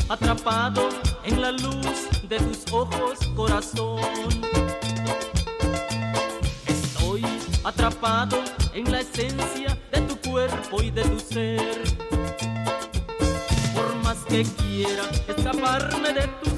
atrapado en la luz de tus ojos, corazón. Estoy atrapado en la esencia de tu cuerpo y de tu ser. Por más que quiera escaparme de tu